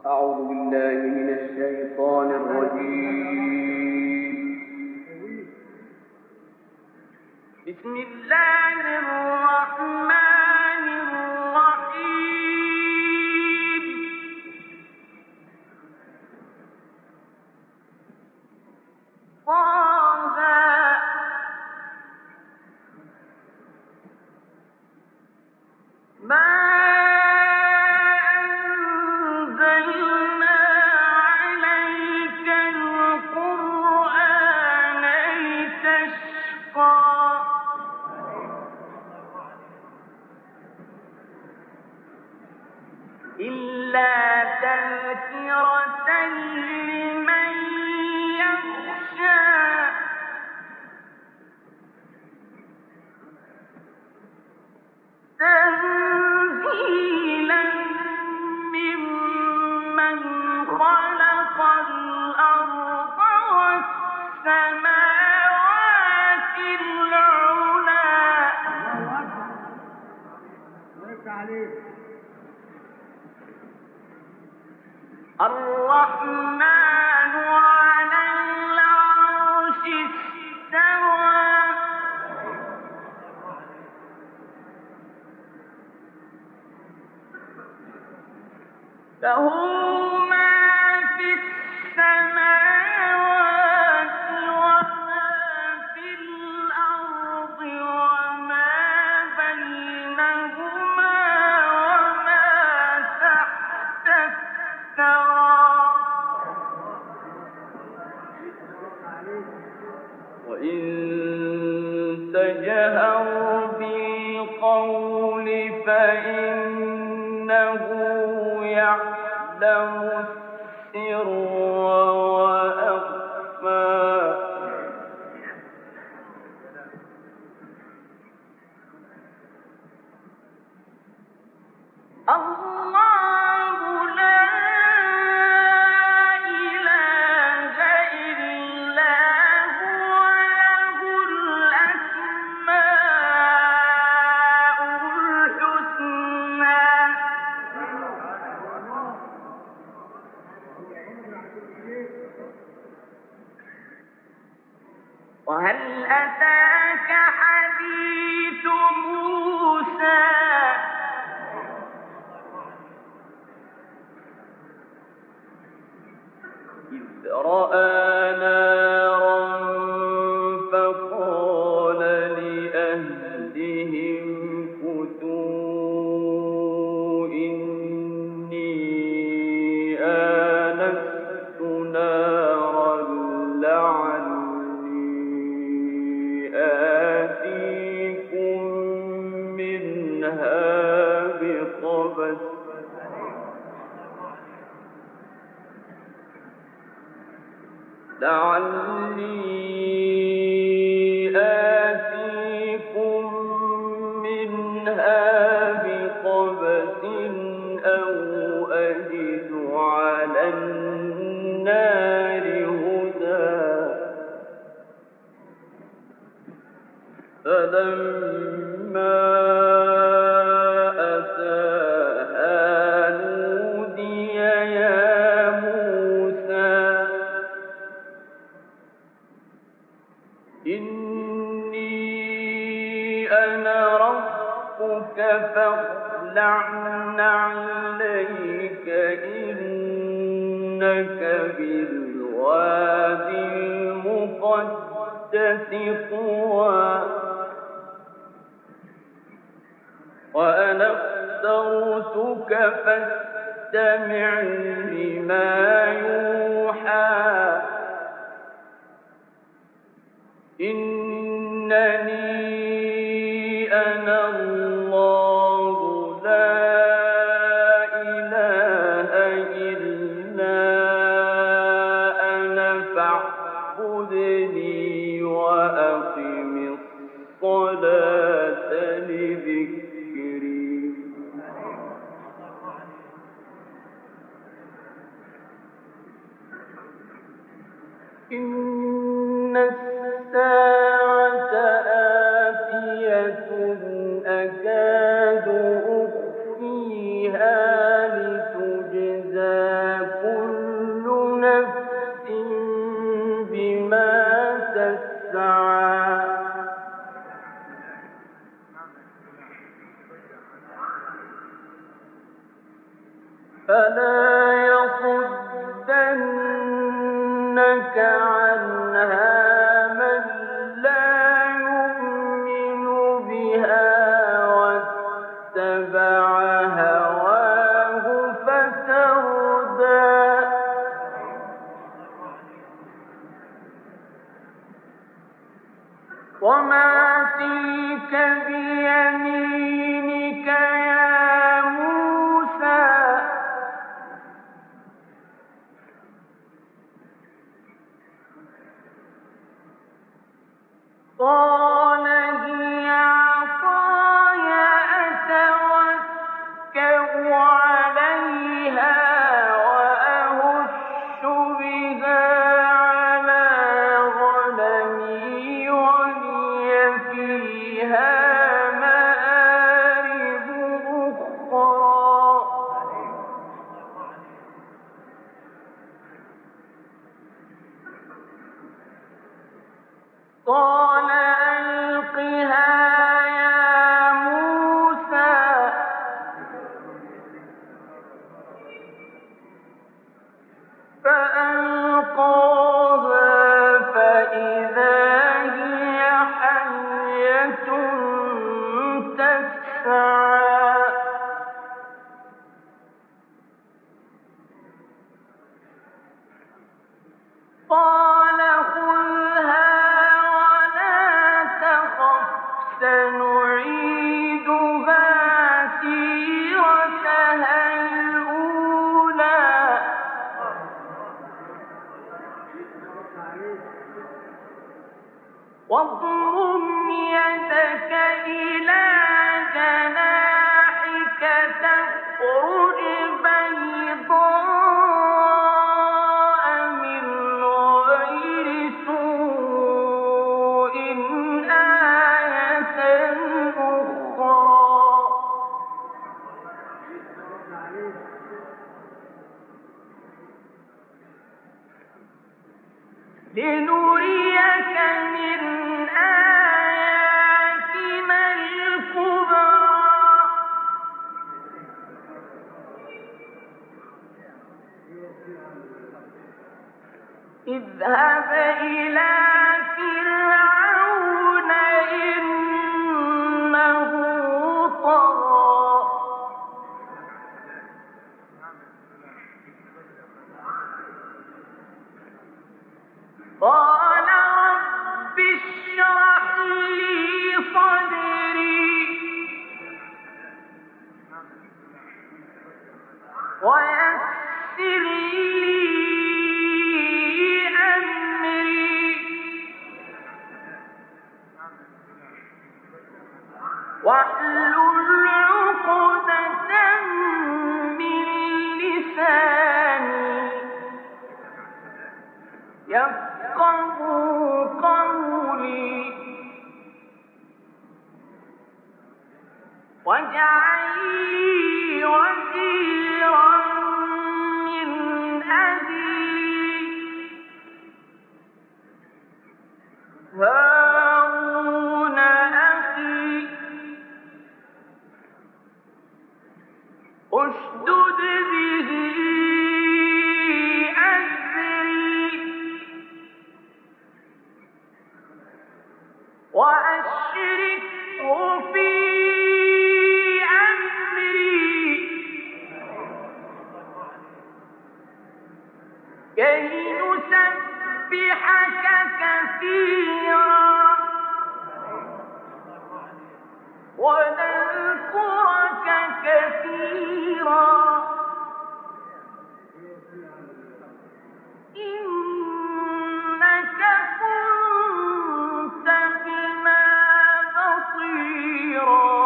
أعوذ بالله من الشيطان الرجيم. بسم الله الرحمن الرحيم. طه ما إلا تذكرة لمن يخشى تنزيلا ممن خلق الأرض والسماوات العلى الرحمن على العرش استوى له ما في السماوات وما في الأرض وما بينهما وما تحت الثرى وإن تجهر بالقول فإنه يعلم السر وأخفى الله لا إله إلا هو له الأسماء الحسنى وهل أتاك حديث موسى إذ رأى نارا فقال لأهلهم كثوا إني آنست نارا لعلي آتيكم منها بقبس أو أجد على النار هدى فلما أتاها نودي يا موسى إني أنا ربك فاخلع نعليك إنك بالوادي المقدس طوى وأنا اخترتك فاستمع لما يوحى إنني أنا الله لا إله إلا أنا فاعبدني وأقم الصلاة لذكري إن الساعة آتية أكاد أخفيها لتجزى فلا يصدنك عنها من لا يؤمن بها واتبع هواه فتردى وما تلك بيمينك يا موسى قال هي عصاي أتوكأ عليها وأهش بها على غنمي ولي فيها مآرب أخرى قال ألقها يا موسى فألقاها فإذا هي حية تسعى قال خذها ولا تخف سنعيدها سيرتها الأولى واضمم يدك إلى جناحك تخرج بيضاء من غير سوء آية أخرى لنريك من آياتنا الكبرى اذهب إلى فرعون إنه طغى قال رب اشرح لي صدري ويسر لي أمري واحلل عقدة من لساني يفقهوا قولي واجعل لي وزيرا من أهلي هارون أخي اشدد به أزري وأشركه في أمري كي نسبحك كثيرا ونذكرك كثيرا إنك كنت بنا بصيرا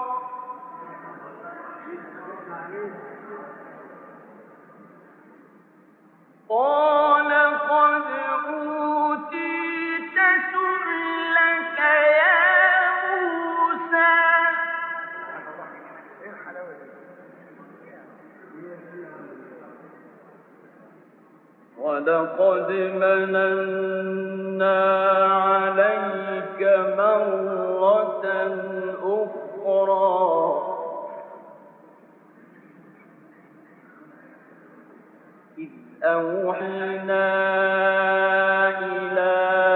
قال قد أوتيت سؤلك يا موسى ولقد مننا عليك مرة أخرى إذ أوحينا إلى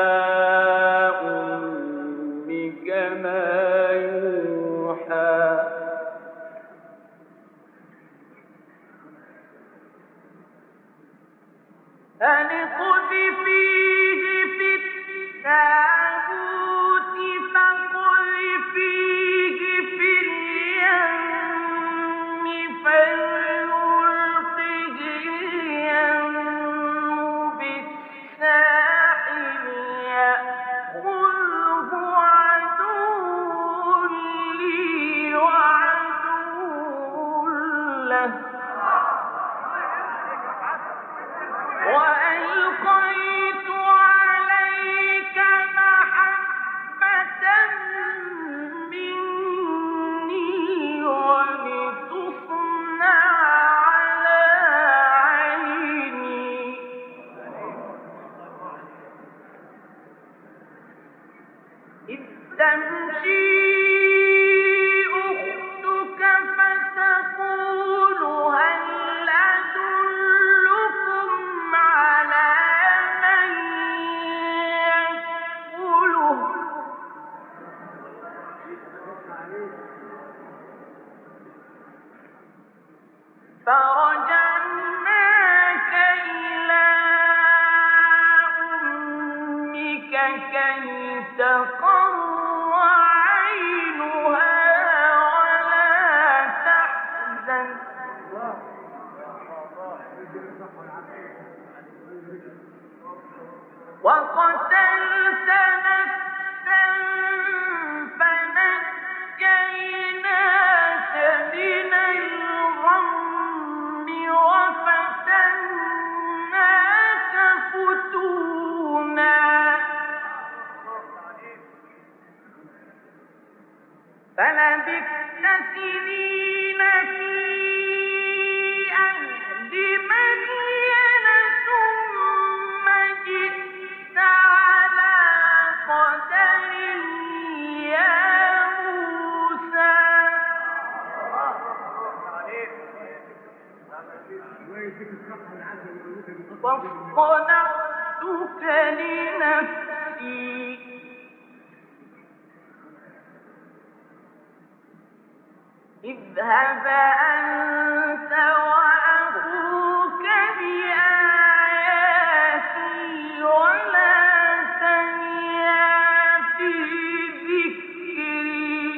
أمك ما يوحى أن اقذفيه في التابوت فاقذفيه في اليم فليلقه اليم بالساحل يأخذه عدو لي وعدو له وألقيت عليك محبة مني ولتصنع على عيني إذ تمشي أختك فتقول هل أدلكم على من يكفله فرجعناك إلى أمك كي تقر عينها ولا تحزن وقتلت نفسا فنجيناك من الغم وفتناك فتونا فلبثت سنين في أهل مدين ثم جئت على قدر يا موسى واصطنعتك لنفسي اذهب أنت وأخوك بآياتي ولا تنيا في ذكري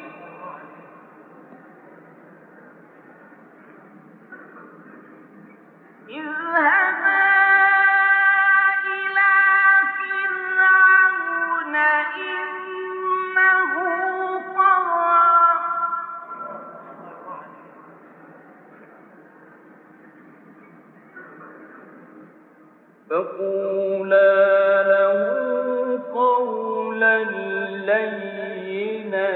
اذهبا إلى فرعون إنه طغى فقولا له قولا لينا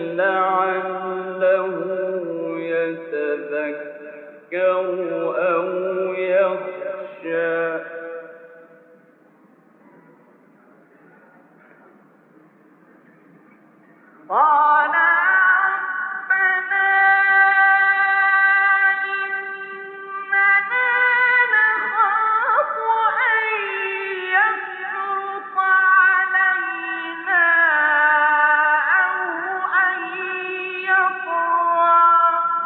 لعله يتذكر أو يخشى قال ربنا إننا نخاف أن يفرط علينا أو أن يطغى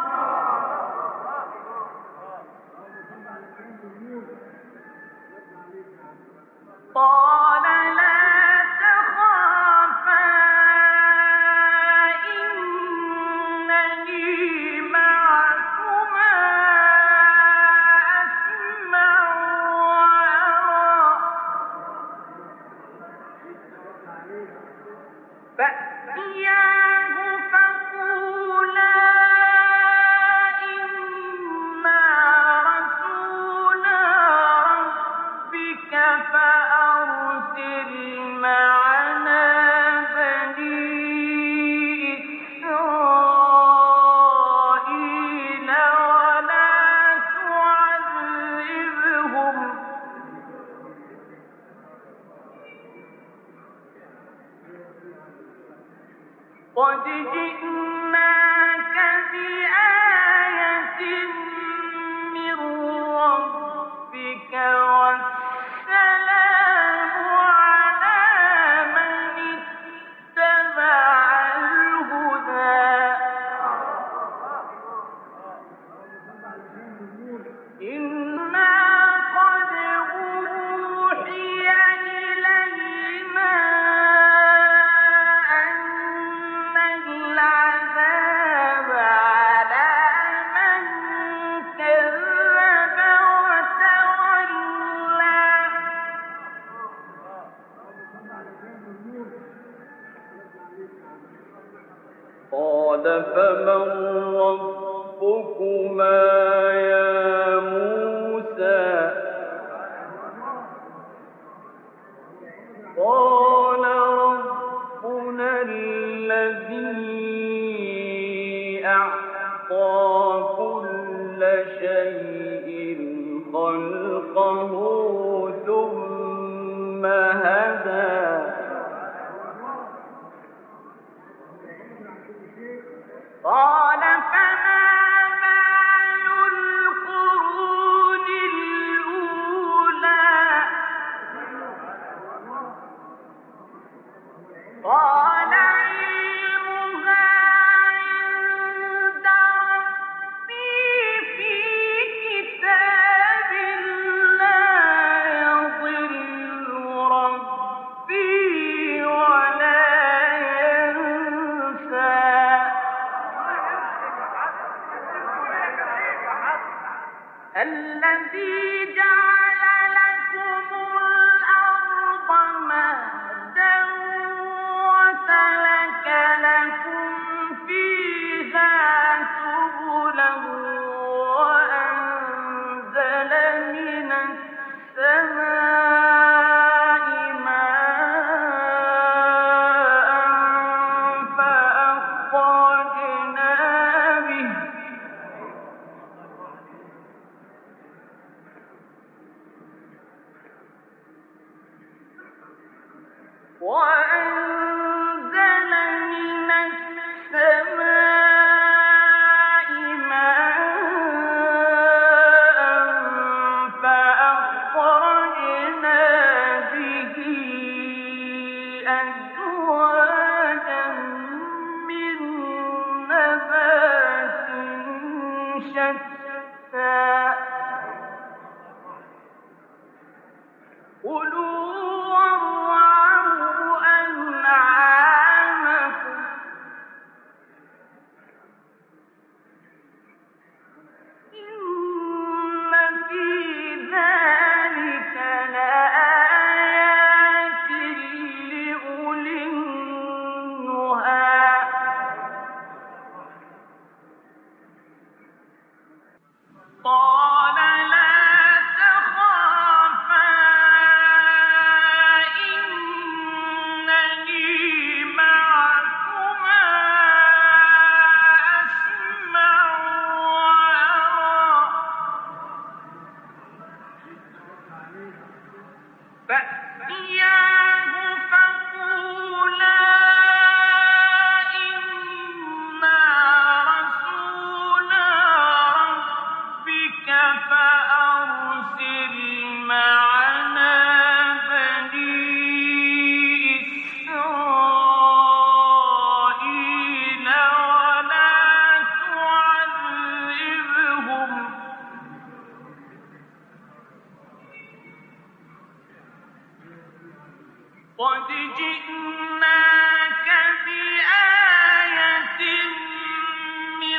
قال لا تخافا إنني معكما أسمع وأرى فأتياه فقولا إنا رسولا ربك فأرسل معنا بني إسرائيل ولا تعذبهم قد جئناك بآية من ربك فمن ربكما يا موسى قال ربنا الذي أعطى كل شيء خلقه ثم هدى قال فما بال القرون الأولى قال علمها عند ربي في كتاب لا يضل ربي ولا ينسى الذي جعل لكم الأرض مهدا وسلك لكم فيها سبلا وأنزل من السماء ماء فأخرجنا به وأنزل من السماء ماء فأخرجنا به أزواجا من نبات شتى كلوا وارعوا أنعامكم إن في ذلك لآيات لأولي النهى قال لا تخافا إنني معكما أسمع وأرى فأتياه فقولا إنا رسولا ربك فأرسل معنا بني إسرائيل ولا تعذبهم قد جئناك بآية من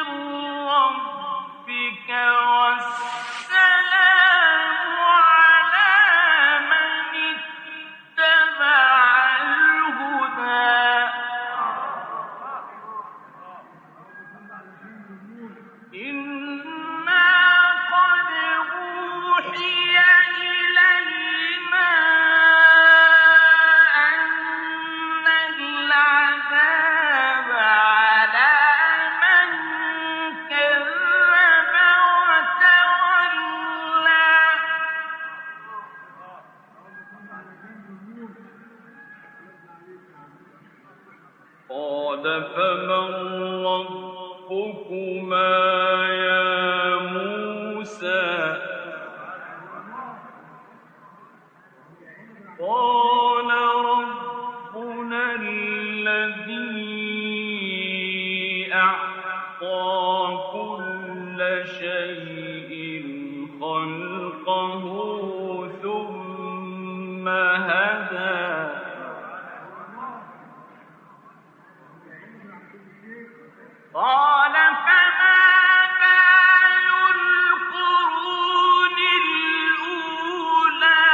ربك والسلام على من اتبع الهدى إنا قد أوحي إلينا أن العذاب على من كذب وتولى قال فمن ربكما يا موسى قال ربنا الذي أعطى كل شيء خلقه ثم هدى قال فما بال القرون الأولى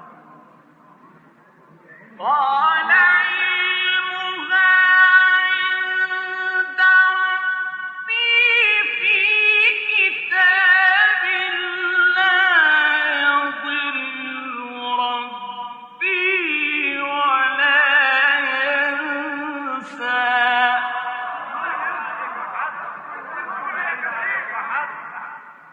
قال علمها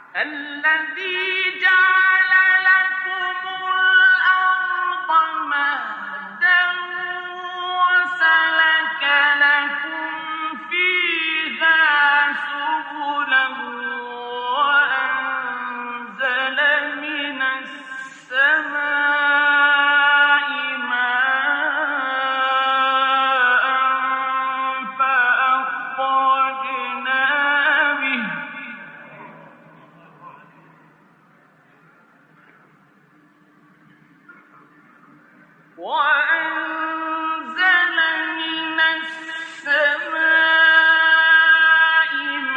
الذي جعل لكم الأرض مهدا وسلك لكم فيها سبلا وأنزل من السماء ماء فأخرجنا به وأنزل من السماء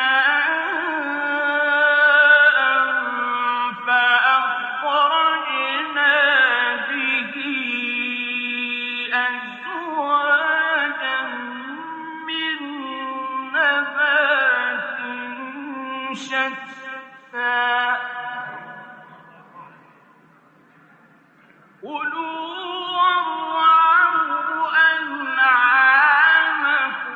ماء فأخرجنا به أزواجا من نبات شتى كلوا وارعوا أنعامكم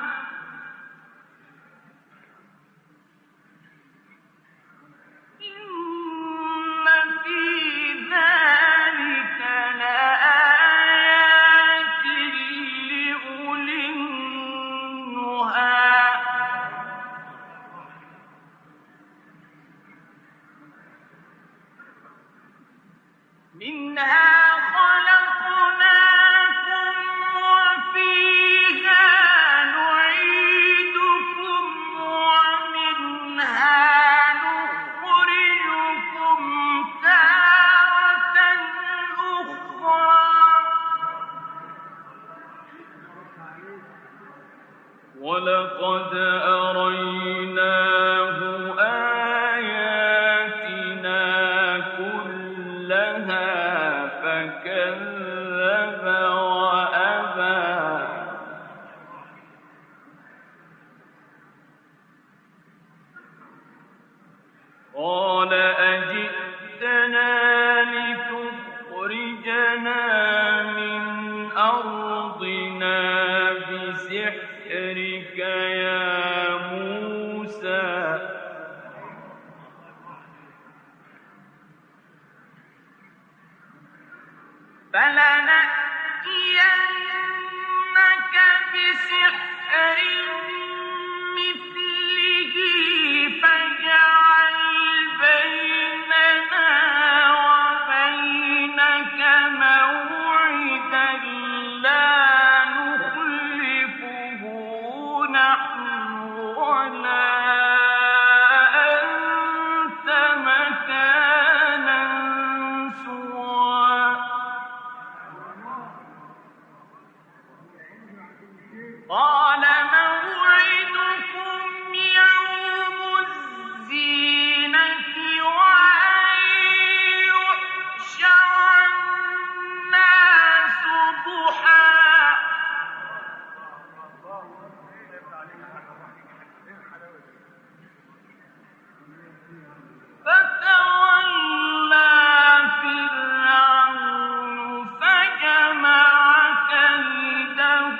إن في ذلك لآيات لأولي النهى منها خلقناكم وفيها نعيدكم ومنها نخرجكم تارة أخرى ولقد أريناه آياتنا كلها فكذب وأبى قال أجئتنا لتخرجنا من أرضنا بسحرك يا موسى فلنأتينك بسحر مثله فاجعل بيننا وبينك موعدا لا نخلفه نحن ولا أنت مكانا سوى قال موعدكم يوم الزينة وأن يحشر الناس ضحى فتولى فرعون فجمع كيده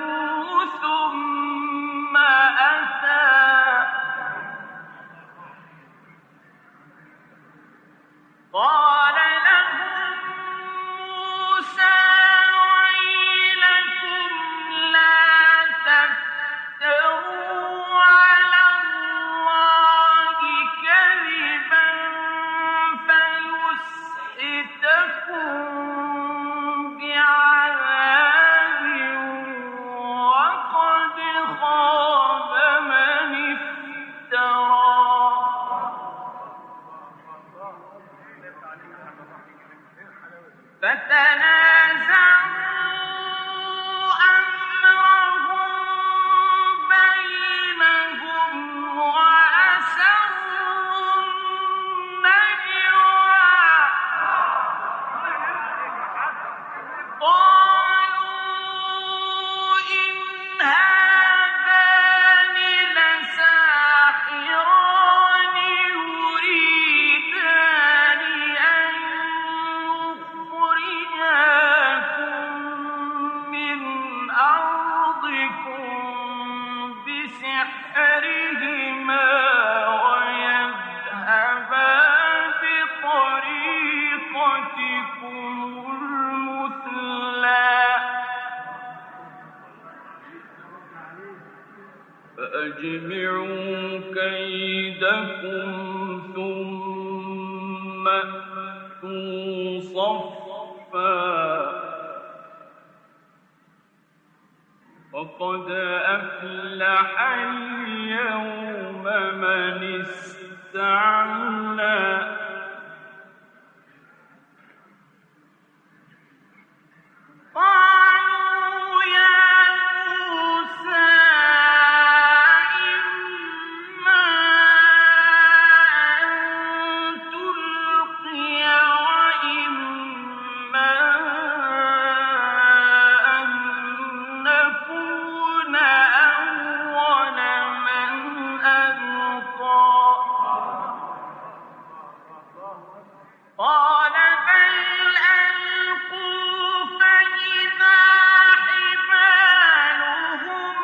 ثم أتى قال لهم موسى ويلكم لا تفتروا على الله كذبا فيسحتكم بعذاب وقد خاب من افترى فتنازعوا أمرهم بينهم وأسروا النجوى قالوا إن هذان لساحران يريدان أن يخرجا فأجمعوا كيدكم ثم أتوا صفا وقد أفلح اليوم من استعلى قالوا يا موسى إما أن تلقي وإما أن نكون أول من ألقى قال بل ألقوا فإذا حبالهم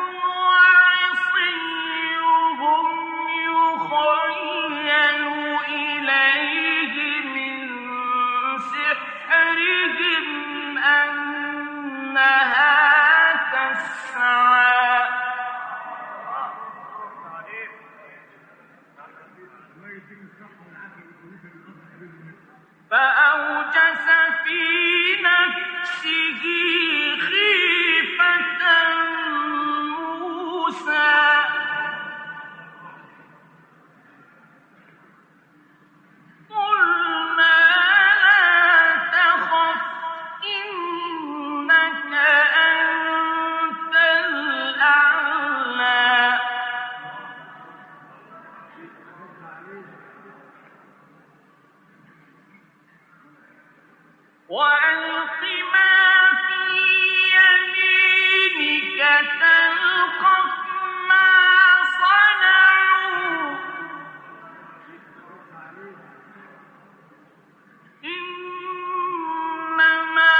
وعصيهم يخيل إليه من سحرهم أنها تسعى فأوجس في نفسه خيفة موسى قلنا لا تخف إنك أنت الأعلى وألق ما في يمينك تلقف ما صنعوا إنما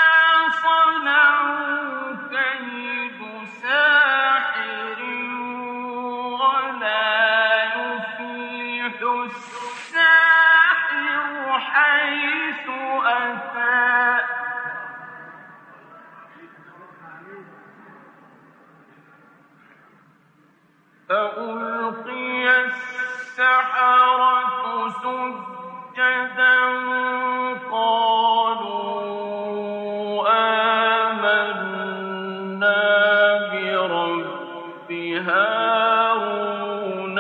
صنعوا كيد ساحر ولا يفلح الساحر حيث أتى فألقي السحرة سجدا قالوا آمنا برب هارون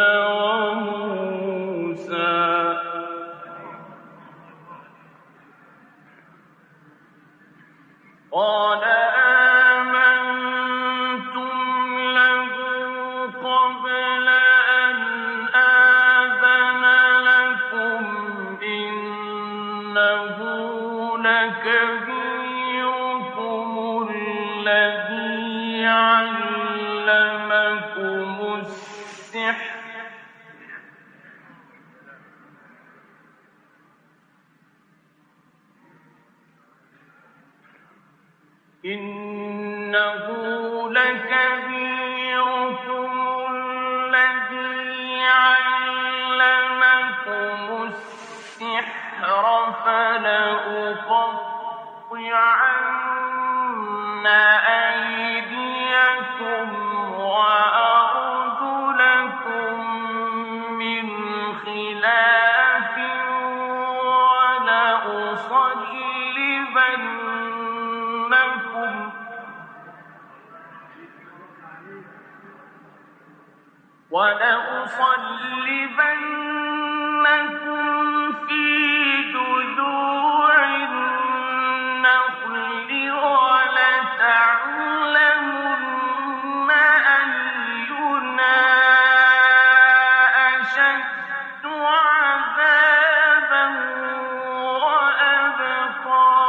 وموسى قال آمنتم له قبل أن آذن لكم إنه لكبيركم الذي علمكم السحر إنه لكبيركم الذي علمكم السحر فلأقطعن أيديكم وأرجلكم من خلاف ولأصلبنكم في جذوع النخل ولتعلمن أينا أشد عذابا وأبقى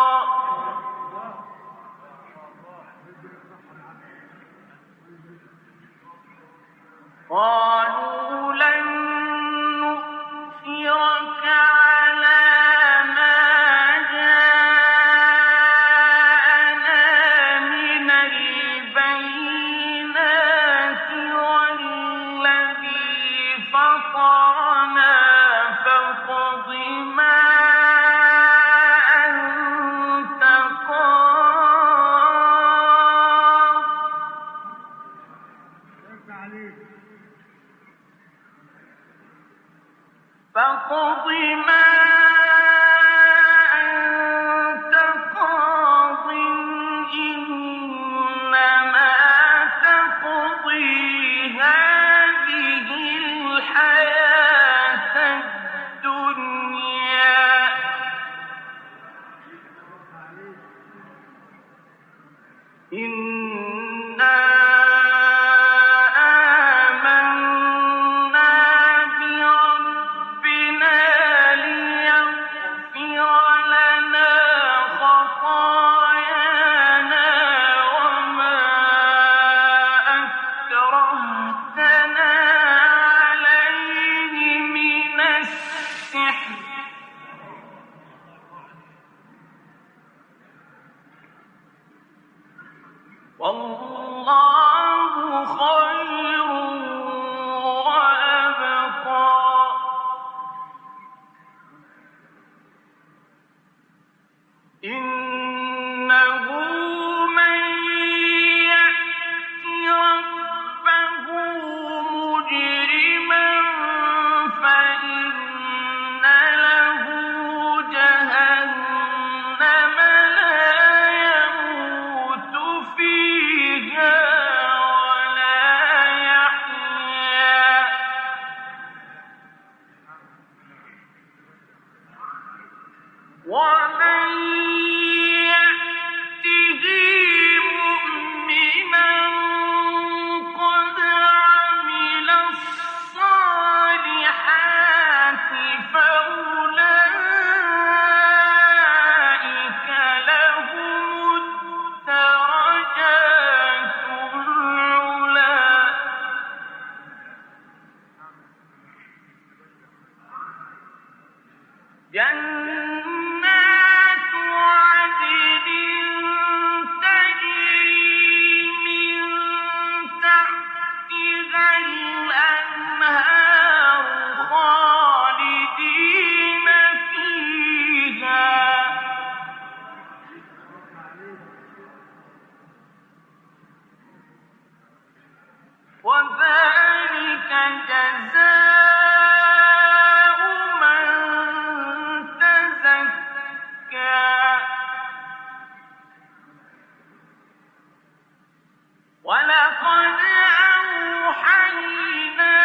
قالوا لن إنه من يأت ربه مجرما فإن له جهنم لا يموت فيها ولا يحيا ومن يأته مؤمنا قد عمل الصالحات فأولئك لهم الدرجات العلى جنات عدن تجري من تحتها الأنهار خالدين فيها وذلك جزاء من تزكى ولقد أوحينا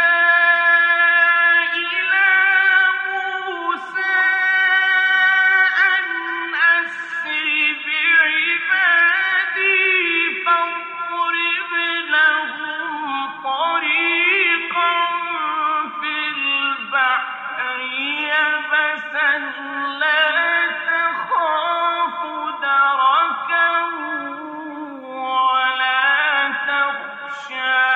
إلى موسى أن أسر بعبادي فاضرب لهم طريقا في البحر يبسا لا تخاف دركا ولا تخشى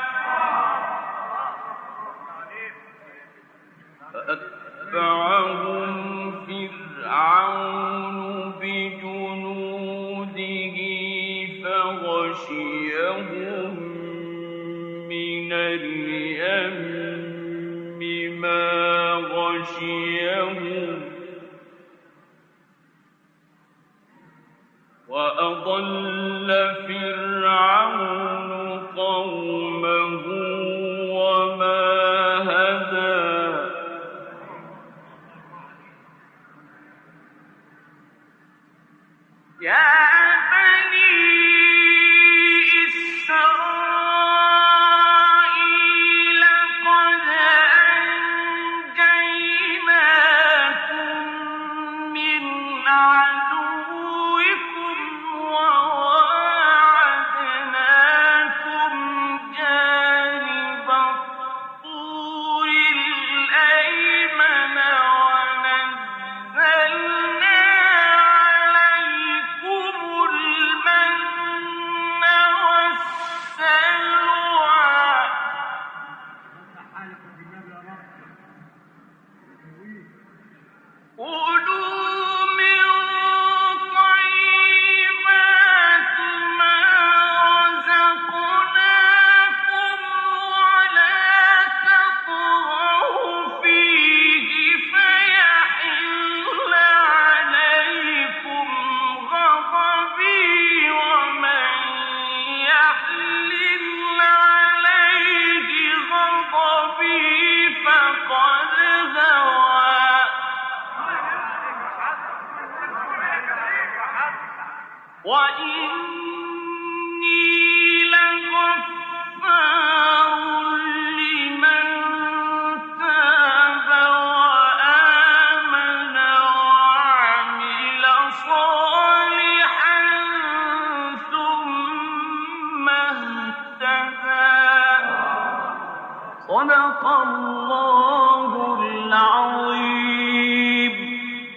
فأتبعهم فرعون بجنوده فغشيهم من اليم ما غشيهم وأضل فرعون قومه وما هدى يا بني إسرائيل قد أنجيناكم من عدوكم وواعدناكم جانب الطور الأيمن ونزلنا عليكم المن والسلوى كلوا من طيبات ما رزقناكم ولا تطغوا فيه فيحل عليكم غضبي ومن يحلل عليه غضبي فقد هوى وإن